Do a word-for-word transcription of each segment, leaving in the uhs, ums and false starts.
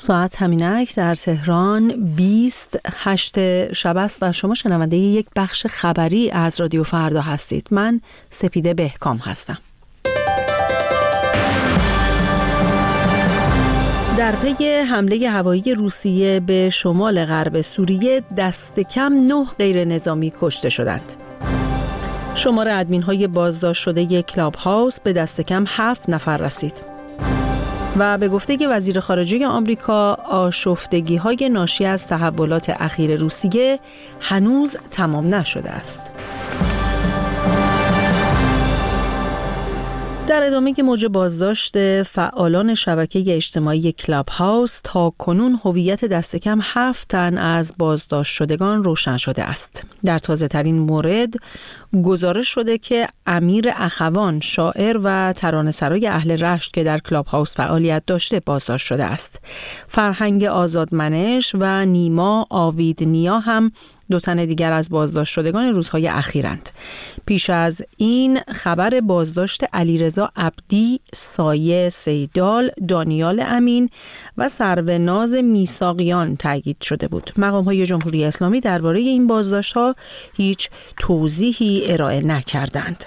ساعت همینک در تهران بیست هشت شب است و شما شنونده یک بخش خبری از رادیو فردا هستید. من سپیده بهکام هستم. در پی حمله هوایی روسیه به شمال غرب سوریه دست کم نه غیر نظامی کشته شدند. شمار ادمین های بازداشت شده کلاب هاوس به دست کم هفت نفر رسید. و به گفته وزیر خارجه آمریکا آشفتگی های ناشی از تحولات اخیر روسیه هنوز تمام نشده است. در ادامه موج بازداشت فعالان شبکه اجتماعی کلاب هاوس تا کنون هویت دست کم هفت تن از بازداشت شدگان روشن شده است. در تازه ترین مورد گزارش شده که امیر اخوان، شاعر و ترانه‌سرای اهل رشت که در کلاب هاوس فعالیت داشته، بازداشت شده است. فرهنگ آزادمنش و نیما آویدنیا هم دو تن دیگر از بازداشت شدگان روزهای اخیرند. پیش از این خبر بازداشت علیرضا عبدی، سایه سیدال، دانیال امین و سروناز میثاقیان تایید شده بود. مقام‌های جمهوری اسلامی درباره این بازداشت‌ها هیچ توضیحی ارائه نکردند.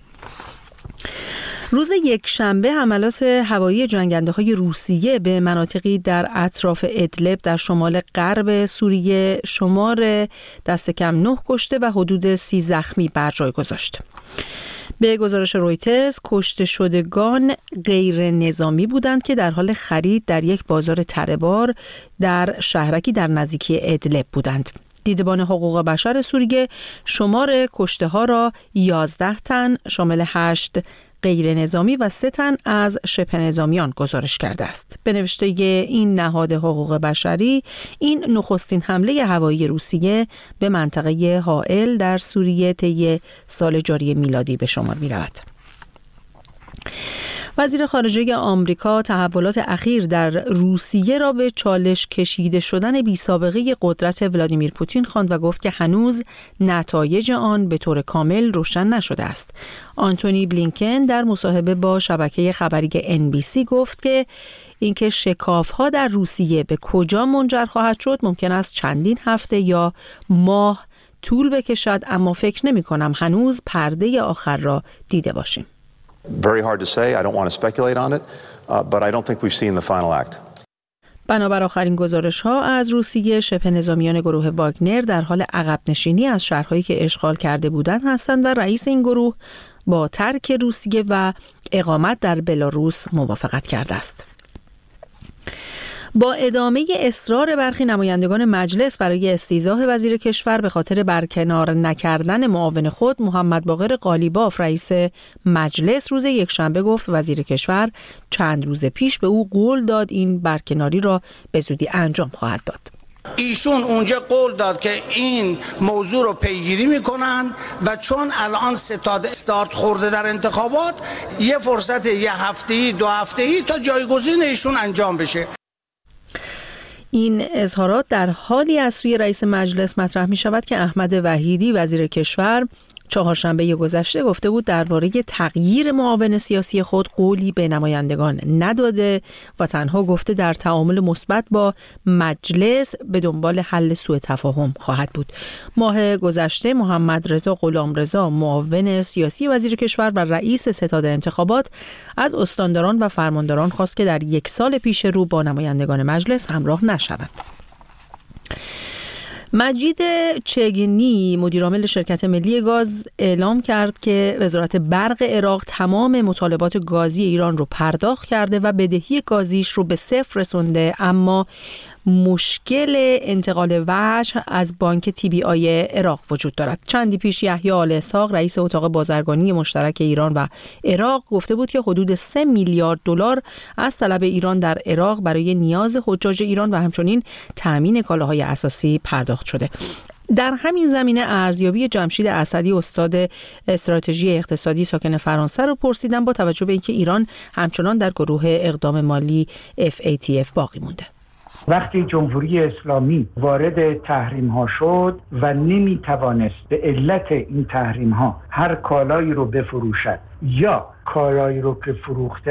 روز یکشنبه حملات هوایی جنگنده‌های روسیه به مناطقی در اطراف ادلب در شمال غرب سوریه شمار دست کم نه کشته و حدود سی زخمی بر جای گذاشت. به گزارش رویترز کشته شدگان غیر نظامی بودند که در حال خرید در یک بازار تره‌بار در شهرکی در نزدیکی ادلب بودند. دیدبان حقوق بشر سوریه شمار کشته ها را یازده تن شامل هشت غیر نظامی و سه تن از شبه نظامیان گزارش کرده است. به نوشته این نهاد حقوق بشری، این نخستین حمله هوایی روسیه به منطقه حائل در سوریه طی سال جاری میلادی به شمار می رود. وزیر خارجه آمریکا تحولات اخیر در روسیه را به چالش کشیده شدن بی‌سابقه قدرت ولادیمیر پوتین خواند و گفت که هنوز نتایج آن به طور کامل روشن نشده است. آنتونی بلینکن در مصاحبه با شبکه خبری ان بی سی گفت که اینکه شکاف‌ها در روسیه به کجا منجر خواهد شد ممکن است چندین هفته یا ماه طول بکشد، اما فکر نمی‌کنم هنوز پرده آخر را دیده باشیم. Very hard to say. I don't want to speculate on it, uh, but I don't think we've seen the final act. بنابر آخرین گزارش‌ها از روسیه، شبه نظامیان گروه واگنر در حال عقب نشینی از شهرهایی که اشغال کرده بودند هستند و رئیس این گروه با ترک روسیه و اقامت در بلاروس موافقت کرده است. با ادامه اصرار برخی نمایندگان مجلس برای استیضاح وزیر کشور به خاطر برکنار نکردن معاون خود، محمد باقر قالیباف رئیس مجلس روز یکشنبه گفت وزیر کشور چند روز پیش به او قول داد این برکناری را به زودی انجام خواهد داد. ایشون اونجا قول داد که این موضوع رو پیگیری میکنن و چون الان ستاد استارت خورده در انتخابات، یه فرصت یه هفته‌ای دو هفته‌ای تا جایگزین ایشون انجام بشه. این اظهارات در حالی از سوی رئیس مجلس مطرح می شود که احمد وحیدی وزیر کشور چهارشنبه گذشته گفته بود درباره تغییر معاون سیاسی خود قولی به نمایندگان نداده و تنها گفته در تعامل مثبت با مجلس به دنبال حل سوء تفاهم خواهد بود. ماه گذشته محمد رضا غلامرضا معاون سیاسی وزیر کشور و رئیس ستاد انتخابات از استانداران و فرمانداران خواست که در یک سال پیش رو با نمایندگان مجلس همراه نشوند. مجید چگنی مدیرعامل شرکت ملی گاز اعلام کرد که وزارت برق عراق تمام مطالبات گازی ایران رو پرداخت کرده و بدهی گازیش رو به صفر رسونده، اما مشکل انتقال وجه از بانک تی بی آی عراق وجود دارد. چندی پیش یحیی آل اسحاق رئیس اتاق بازرگانی مشترک ایران و عراق گفته بود که حدود سه میلیارد دلار از طلب ایران در عراق برای نیاز حجاج ایران و همچنین تامین کالاهای اساسی پرداخت شده. در همین زمینه ارزیابی جمشید اسدی استاد استراتژی اقتصادی ساکن فرانسه رو پرسیدم با توجه به اینکه ایران همچنان در گروه اقدام مالی اف ای تی اف باقی مونده. وقتی جمهوری اسلامی وارد تحریم ها شد و نمی توانست به علت این تحریم ها هر کالایی رو بفروشد یا کالایی رو که فروخته است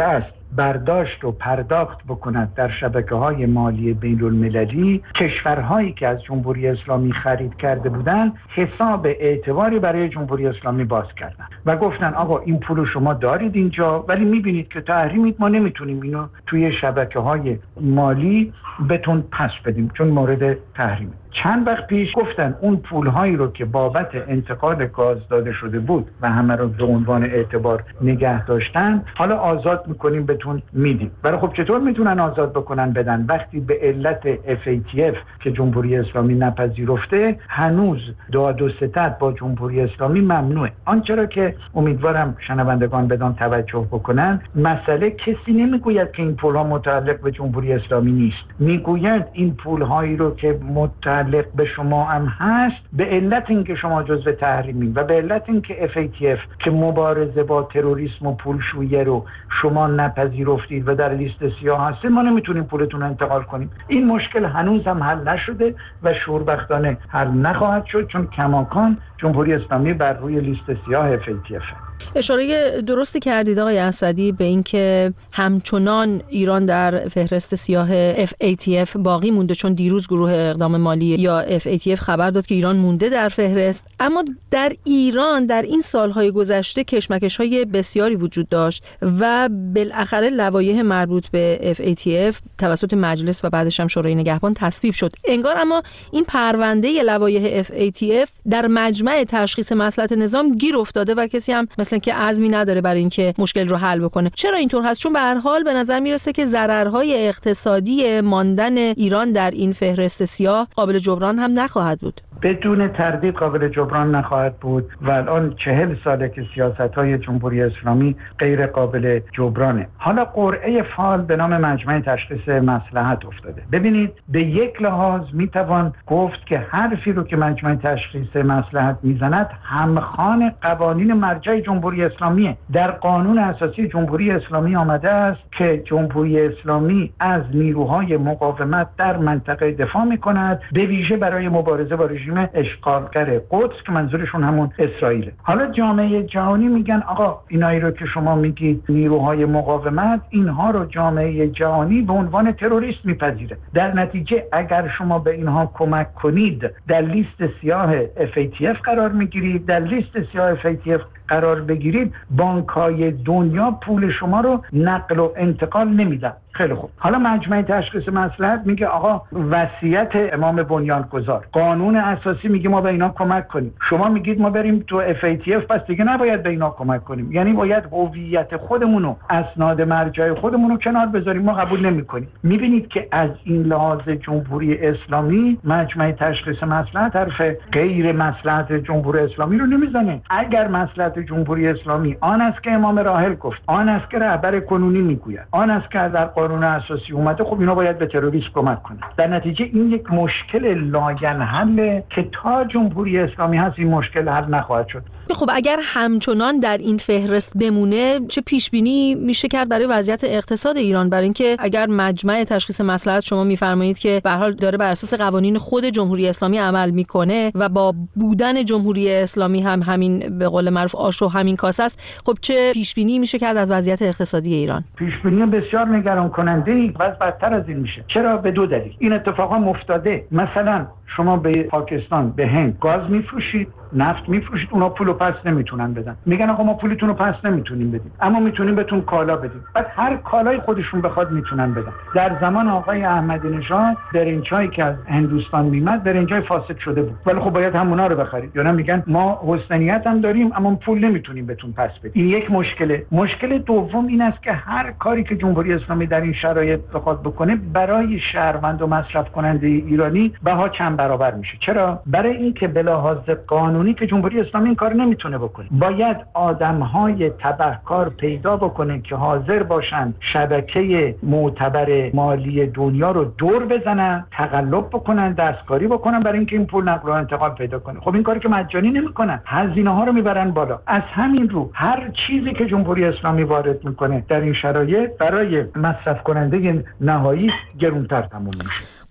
برداشت و پرداخت بکند در شبکه‌های مالی بین‌المللی، کشورهایی که از جمهوری اسلامی خرید کرده بودند حساب اعتباری برای جمهوری اسلامی باز کردن و گفتن آقا این پول شما دارید اینجا، ولی میبینید که تحریمید، ما نمیتونیم اینو توی شبکه‌های مالی بهتون پس بدیم چون مورد تحریمه. چند وقت پیش گفتن اون پولهایی رو که بابت انتقال گاز داده شده بود و همه رو به عنوان اعتبار نگه داشتن، حالا آزاد میکنیم بهتون میدیم. برای خب چطور میتونن آزاد بکنن بدن وقتی به علت اف ای تی اف که جمهوری اسلامی نپذیرفته هنوز داد و ستد با جمهوری اسلامی ممنوعه. آنچه را که امیدوارم شنوندگان بدان توجه بکنن، مسئله کسی نمیگوید که این پولها متعلق به جمهوری اسلامی نیست، میگوید این پولهایی رو که متعلق به شما هم هست به علت اینکه شما جزو تحریمین و به علت اینکه اف ای تی اف که مبارزه با تروریسم و پولشویی رو شما نپذیرفتید و در لیست سیاه هستید، ما نمیتونیم پولتون رو انتقال کنیم. این مشکل هنوز هم حل نشده و شوربختانه حل نخواهد شد چون کماکان جمهوری اسلامی بر روی لیست سیاه اف ای تی اف. اشاره درستی کردید آقای اسدی به اینکه همچنان ایران در فهرست سیاه اف ای تی اف باقی مونده، چون دیروز گروه اقدام مالی یا اف ای تی اف خبر داد که ایران مونده در فهرست. اما در ایران در این سالهای گذشته کشمکش‌های بسیاری وجود داشت و بالاخره لوایح مربوط به اف ای تی اف توسط مجلس و بعدش هم شورای نگهبان تصویب شد. انگار اما این پرونده لوایح اف ای تی اف در مجمع تشخیص مصلحت نظام گیر افتاده و کسی هم مثلا که عزمی نداره برای اینکه مشکل رو حل بکنه. چرا اینطور هست؟ چون به هر حال به نظر میرسه که ضررهای اقتصادی ماندن ایران در این فهرست سیاه قابل جبران هم نخواهد بود. بدون تردید قابل جبران نخواهد بود و الان چهل ساله که سیاست‌های جمهوری اسلامی غیر قابل جبرانه. حالا قرعه فال به نام مجمع تشخیص مصلحت افتاده. ببینید به یک لحاظ میتوان گفت که حرفی رو که مجمع تشخیص مصلحت میزند همخوان قوانین مرجع جمهوری اسلامیه. در قانون اساسی جمهوری اسلامی آمده است که جمهوری اسلامی از نیروهای مقاومت در منطقه دفاع میکند، به ویژه برای مبارزه با رژیم اشغالگر قدس که منظورشون همون اسرائیل. حالا جامعه جهانی میگن آقا اینایی رو که شما میگید نیروهای مقاومت، اینها رو جامعه جهانی به عنوان تروریست میپذیره. در نتیجه اگر شما به اینها کمک کنید در لیست سیاه اف ای تی اف قرار میگیرید، در لیست سیاه اف ای تی اف قرار بگیرید، بانک‌های دنیا پول شما رو نقل و انتقال نمیدن. خیلی خوب. حالا مجمع تشخیص مصلحت میگه آقا وصیت امام بنیانگذار، قانون اساسی میگه ما به اینا کمک کنیم. شما میگید ما بریم تو اف ای تی اف، پس دیگه نباید به اینا کمک کنیم. یعنی باید هویت خودمون رو، اسناد مرجع خودمون رو کنار بذاریم، ما قبول نمیکنیم. میبینید که از این لحاظ جمهوری اسلامی مجمع تشخیص مصلحت حرف غیر مصلحت جمهوری اسلامی رو نمیزنه. اگر مصلحت جمهوری اسلامی آن است که امام راحل گفت، آن است که رهبر کنونی میگوید، آن است که در قانون اساسی اومده، خب اینا باید به تروریسم کمک کنن. در نتیجه این یک مشکل لاینحله که تا جمهوری اسلامی هست این مشکل حل نخواهد شد. خب اگر همچنان در این فهرست بمونه چه پیش بینی میشه کرد برای وضعیت اقتصاد ایران؟ برای اینکه اگر مجمع تشخیص مصلحت شما میفرمایید که به هر حال داره بر اساس قوانین خود جمهوری اسلامی عمل میکنه و با بودن جمهوری اسلامی هم همین به قول معروف آش و همین کاسه است، خب چه پیش بینی میشه کرد از وضعیت اقتصادی ایران؟ پیش بینی بسیار نگران کننده ای، وضع بدتر از این میشه. چرا؟ به دو دلیل. این اتفاقا افتاده. مثلا شما به پاکستان، به هند گاز میفروشید، نفت میفروشید، اونا پولو پس نمیتونن بدن. میگن آقا ما پولتون رو پس نمیتونیم بدیم، اما میتونیم بهتون کالا بدیم. بعد هر کالای خودشون بخواد میتونن بدن. در زمان آقای احمدی نژاد برنجایی که از هندوستان میمد برنجای فاسد شده بود، ولی خب باید همونا رو بخرید. یا میگن ما حسنیت هم داریم اما پول نمیتونیم بهتون پس بدیم. این یک مشکله. مشکل دوم این است که هر کاری که جمهوری اسلامی در این شرایط بخواد بکنه برای شهروند و مصرف کننده ایرانی بها چند برابر میشه. چرا؟ برای اینکه به لحاظ قانونی که جمهوری اسلامی این کار نمیتونه بکنه، باید آدمهای تبهکار پیدا بکنه که حاضر باشن شبکه معتبر مالی دنیا رو دور بزنن، تقلب بکنن، دستکاری بکنن برای اینکه این پول نقل و انتقال پیدا کنه. خب این کاری که مجانی نمیکنن، هزینه ها رو میبرن بالا. از همین رو هر چیزی که جمهوری اسلامی وارد میکنه در این شرایط برای مصرف کننده نهایی گرونتر تموم میشه.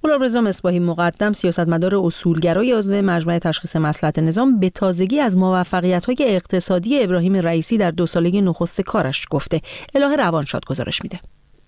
غلامرضا مصباحی مقدم، سیاستمدار اصولگرای عضو مجمع تشخیص مصلحت نظام، به تازگی از موفقیت‌های اقتصادی ابراهیم رئیسی در دو ساله نخست کارش گفته. الهه روانشاد گزارش میده.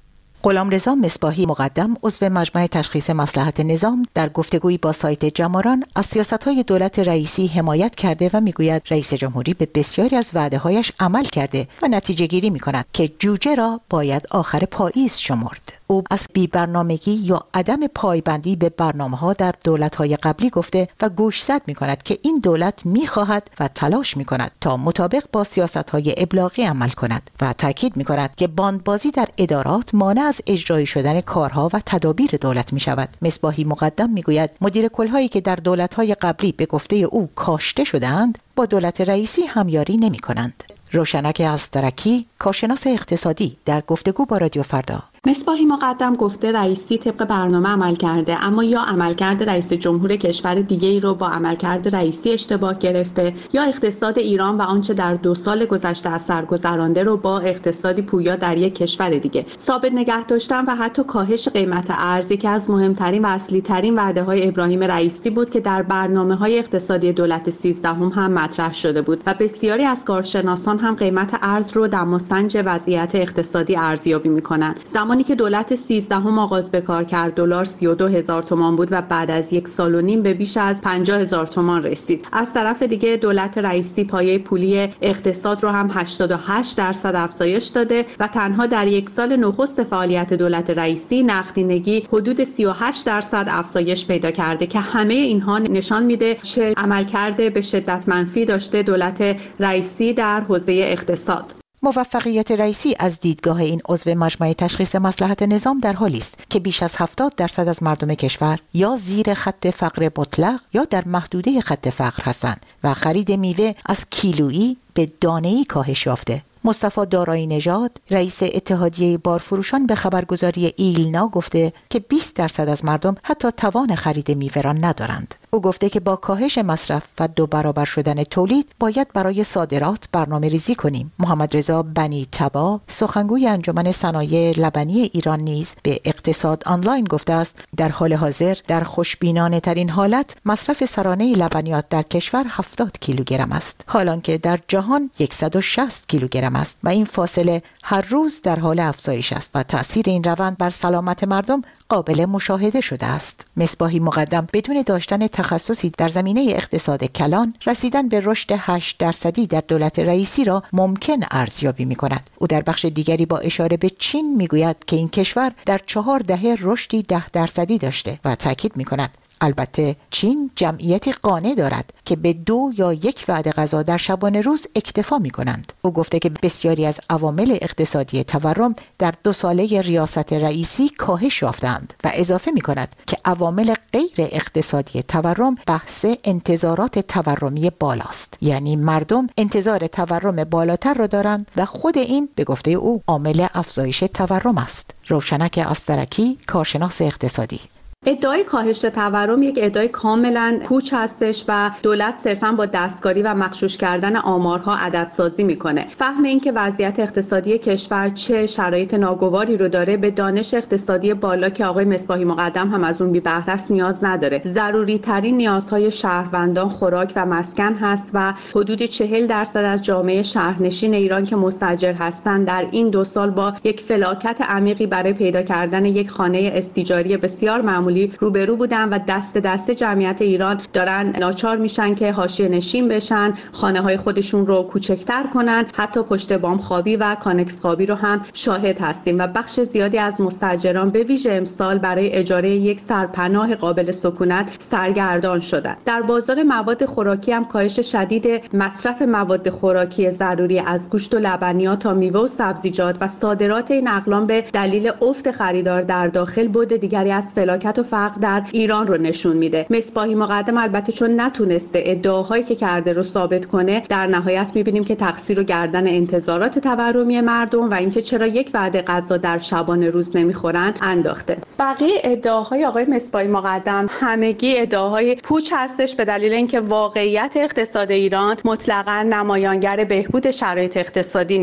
غلامرضا مصباحی مقدم، عضو مجمع تشخیص مصلحت نظام، در گفتگویی با سایت جماران از سیاست‌های دولت رئیسی حمایت کرده و میگوید رئیس جمهوری به بسیاری از وعده‌هایش عمل کرده و نتیجه گیری می‌کند که جوجه را باید آخر پاییز شمرد. او از بی‌برنامگی یا عدم پایبندی به برنامه‌ها در دولت‌های قبلی گفته و گوشزد می‌کند که این دولت می‌خواهد و تلاش می‌کند تا مطابق با سیاست‌های ابلاغی عمل کند و تاکید می‌کند که باندبازی در ادارات مانع از اجرایی شدن کارها و تدابیر دولت می‌شود. مصباحی مقدم می‌گوید مدیر کل‌هایی که در دولت‌های قبلی به گفته او کاشته شده‌اند با دولت رئیسی همیاری نمی‌کنند. روشنک استرکی، کارشناس اقتصادی، در گفتگو با رادیو فردا: مصباحی مقدم گفته رئیسی طبق برنامه عمل کرده، اما یا عملکرد رئیس جمهور کشور دیگه‌ای رو با عملکرد رئیسی اشتباه گرفته، یا اقتصاد ایران و آنچه در دو سال گذشته از سر گذرانده رو با اقتصادی پویا در یک کشور دیگه ثابت نگه داشتن و حتی کاهش قیمت ارز یکی از مهمترین و اصلی ترین وعده‌های ابراهیم رئیسی بود که در برنامه‌های اقتصادی دولت سیزدهم هم مطرح شده بود و بسیاری از کارشناسان هم قیمت ارز رو دماسنج وضعیت اقتصادی ارزیابی می‌کنند. زمانی که دولت سیزدهم آغاز به کار کرد، دلار سی و دو هزار تومان بود و بعد از یک سال و نیم به بیش از پنجاه هزار تومان رسید. از طرف دیگه دولت رئیسی پایه پولی اقتصاد رو هم هشتاد و هشت درصد افزایش داده و تنها در یک سال نخست فعالیت دولت رئیسی نقدینگی حدود سی و هشت درصد افزایش پیدا کرده که همه اینها نشان میده چه عملکرد به شدت منفی داشته دولت رئیسی در حوزه اقتصاد. موفقیت رئیسی از دیدگاه این عضو مجمع تشخیص مصلحت نظام در حالی است که بیش از هفتاد درصد از مردم کشور یا زیر خط فقر مطلق یا در محدوده خط فقر هستند و خرید میوه از کیلویی به دانه‌ای کاهش یافته. مصطفی دارایی نژاد، رئیس اتحادیه بارفروشان، به خبرگزاری ایلنا گفته که بیست درصد از مردم حتی توان خرید میوه را ندارند. او گفته که با کاهش مصرف و دو برابر شدن تولید باید برای صادرات برنامه ریزی کنیم. محمد رضا بنی تبا، سخنگوی انجمن صنایع لبنی ایران، نیز به اقتصاد آنلاین گفته است در حال حاضر در خوشبینانه ترین حالت مصرف سرانه لبنیات در کشور هفتاد کیلوگرم است، حالانکه در جهان صد و شصت کیلوگرم است و این فاصله هر روز در حال افزایش است و تأثیر این روند بر سلامت مردم قابل مشاهده شده است. مصباحی مقدم بدون داشتن تخصصی در زمینه اقتصاد کلان، رسیدن به رشد هشت درصدی در دولت رئیسی را ممکن ارزیابی می‌کند. او در بخش دیگری با اشاره به چین می‌گوید که این کشور در چهار دهه رشدی ده درصدی داشته و تاکید می‌کند البته چین جمعیتی قانع دارد که به دو یا یک وعده غذا در شبانه روز اکتفا می کنند. او گفته که بسیاری از عوامل اقتصادی تورم در دو ساله ریاست رئیسی کاهش یافتند و اضافه می کند که عوامل غیر اقتصادی تورم بحث انتظارات تورمی بالاست، یعنی مردم انتظار تورم بالاتر را دارند و خود این به گفته او عامل افزایش تورم است. روشنک استرکی، کارشناس اقتصادی: ادعای کاهش تورم یک ادعای کاملا پوچ هستش و دولت صرفاً با دستکاری و مغشوش کردن آمارها عددسازی میکنه. فهم این که وضعیت اقتصادی کشور چه شرایط ناگواری رو داره به دانش اقتصادی بالا که آقای مصباحی مقدم هم از اون بی بهره است نیاز نداره. ضروری ترین نیازهای شهروندان خوراک و مسکن هست و حدود چهل درصد از جامعه شهرنشین ایران که مستاجر هستند در این دو سال با یک فلاکت عمیقی برای پیدا کردن یک خانه استیجاری بسیار معمولی روبرو بودن و دست دست جمعیت ایران دارن ناچار میشن که حاشیه نشین بشن، خانه های خودشون رو کوچکتر کنن، حتی پشت بام خوابی و کانکس خوابی رو هم شاهد هستیم و بخش زیادی از مستاجران به ویژه امسال برای اجاره یک سرپناه قابل سکونت سرگردان شدن. در بازار مواد خوراکی هم کاهش شدید مصرف مواد خوراکی ضروری از گوشت و لبنیات تا میوه و سبزیجات و صادرات این اقلام به دلیل افت خریدار در داخل بود دیگری از فلاکت و فقر در ایران رو نشون میده. مصباحی مقدم البته چون نتونسته ادعاهایی که کرده رو ثابت کنه، در نهایت میبینیم که تقصیر رو گردن انتظارات تورمی مردم و اینکه چرا یک وعده غذا در شبانه روز نمیخورن انداخته. بقیه ادعاهای آقای مصباحی مقدم همگی ادعاهای پوچ هستش به دلیل اینکه واقعیت اقتصاد ایران مطلقاً نمایانگر بهبود شرایط اقتصادی نیست.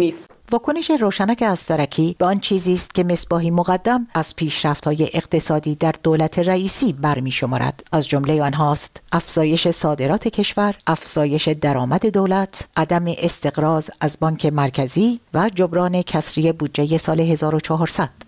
واکنش روشنک استرکی به آن چیزی است که مصباحی مقدم از پیشرفت‌های اقتصادی در دولت رئیسی برمی شمارد. از جمله آنهاست افزایش صادرات کشور، افزایش درآمد دولت، عدم استقراض از بانک مرکزی و جبران کسری بودجه سال هزار و چهارصد.